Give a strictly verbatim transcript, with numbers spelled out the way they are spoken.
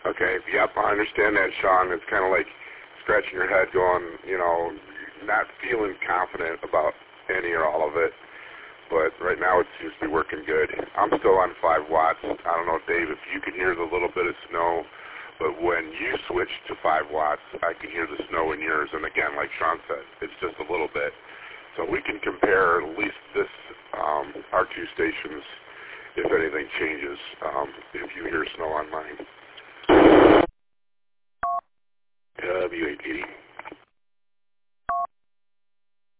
Okay, yep, I understand that, Sean. It's kind of like scratching your head going, you know, not feeling confident about any or all of it. But right now it seems to be working good. I'm still on five watts. I don't know, Dave, if you can hear the little bit of snow, but when you switch to five watts, I can hear the snow in yours. And again, like Sean said, it's just a little bit. So we can compare at least this, um, our two stations, if anything changes, um, if you hear snow on mine. W A P D.